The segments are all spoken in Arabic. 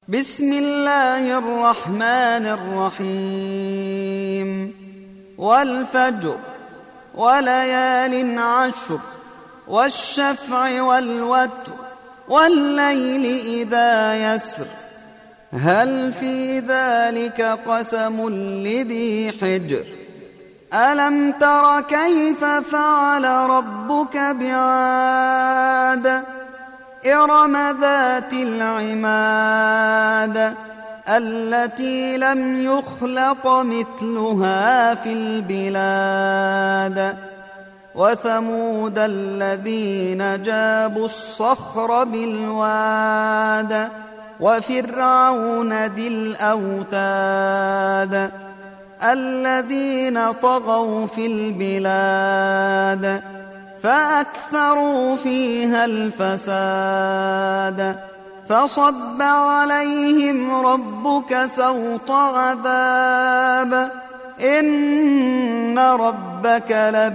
بسم الله الرحمن الرحيم والفجر وليال عشر والشفع والوتر والليل إذا يسر هل في ذلك قسم لذي حجر ألم تر كيف فعل ربك بعاد إرم ذات العماد التي لم يخلق مثلها في البلاد وثمود الذين جابوا الصخر بالواد وفرعون ذي الأوتاد الذين طغوا في البلاد فأكثروا فيها الفساد فصب عليهم ربك سوط عذاب إن ربك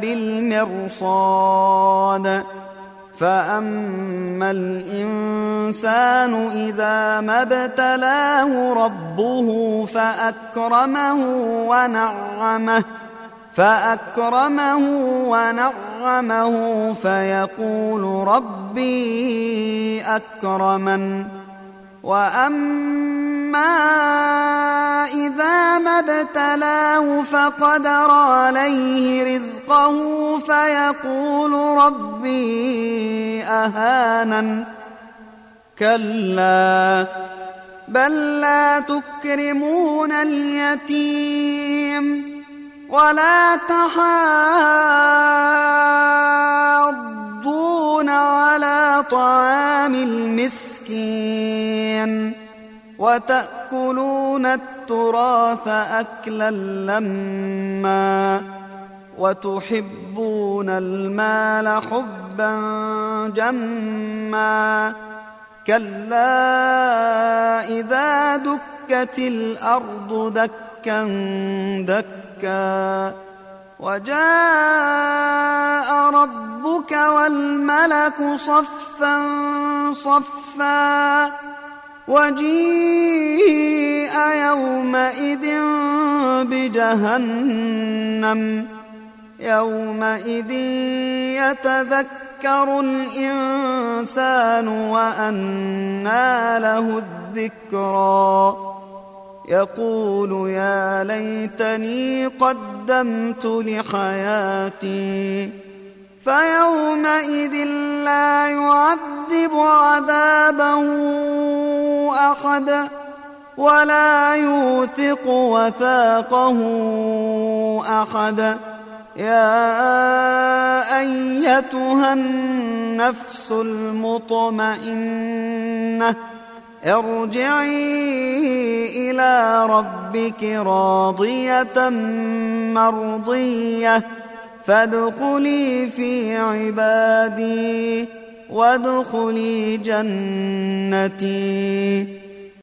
لبالمرصاد فأما الإنسان إذا ما ابتلاه ربه فأكرمه ونعمه فيقول ربي أكرمن وأما إذا ما ابتلاه فقدر عليه رزقه فيقول ربي أهانن كلا بل لا تكرمون اليتيم ولا تحاضون على طعام المسكين وتأكلون التراث أكلا لما وتحبون المال حبا جما كلا إذا دكت الأرض دكا دكا وجاء ربك والملك صفا صفا وجيء يومئذ بجهنم يومئذ يتذكر الإنسان وأنى له الذكرى يقول يا ليتني قدمت لحياتي فيومئذ لا يعذب عذابه أحد ولا يوثق وثاقه أحد يا أيتها النفس المطمئنة ارجعي إلى ربك راضية مرضية فادخلي في عبادي وادخلي جنتي